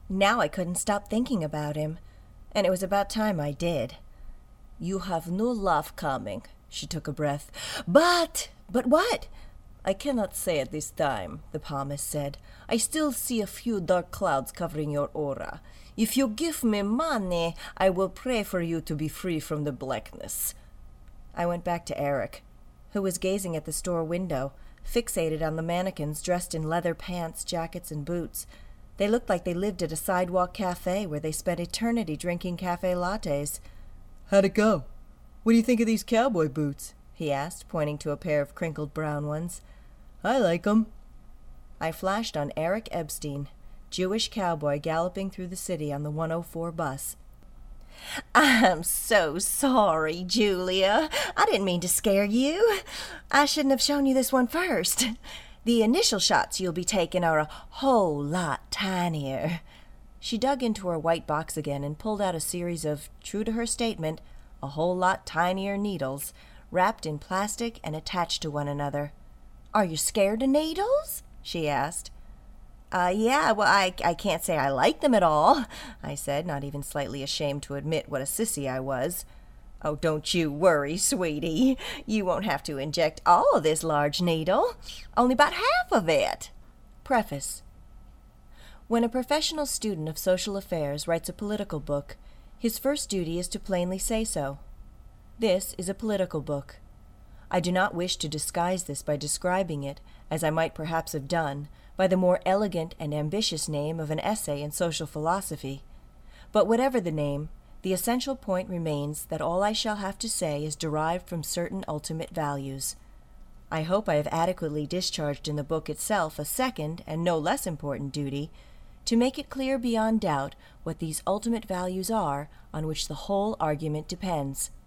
Now I couldn't stop thinking about him, and it was about time I did. "You have no love coming," she took a breath. But what?" "I cannot say at this time," the palmist said. "I still see a few dark clouds covering your aura. If you give me money, I will pray for you to be free from the blackness." I went back to Eric, who was gazing at the store window, fixated on the mannequins dressed in leather pants, jackets, and boots. They looked like they lived at a sidewalk cafe where they spent eternity drinking cafe lattes. "How'd it go? What do you think of these cowboy boots?" he asked, pointing to a pair of crinkled brown ones. "I like 'em." I flashed on Eric Epstein, Jewish cowboy galloping through the city on the 104 bus. "I'm so sorry, Julia. I didn't mean to scare you. I shouldn't have shown you this one first. The initial shots you'll be taking are a whole lot tinier." She dug into her white box again and pulled out a series of, true to her statement, a whole lot tinier needles, wrapped in plastic and attached to one another. "Are you scared of needles?" she asked. Yeah, well, I can't say I like them at all," I said, not even slightly ashamed to admit what a sissy I was. "Oh, don't you worry, sweetie. You won't have to inject all of this large needle. Only about half of it." Preface. When a professional student of social affairs writes a political book, his first duty is to plainly say so. This is a political book. I do not wish to disguise this by describing it, as I might perhaps have done, by the more elegant and ambitious name of an essay in social philosophy. But whatever the name, the essential point remains that all I shall have to say is derived from certain ultimate values. I hope I have adequately discharged in the book itself a second, and no less important duty, to make it clear beyond doubt what these ultimate values are on which the whole argument depends.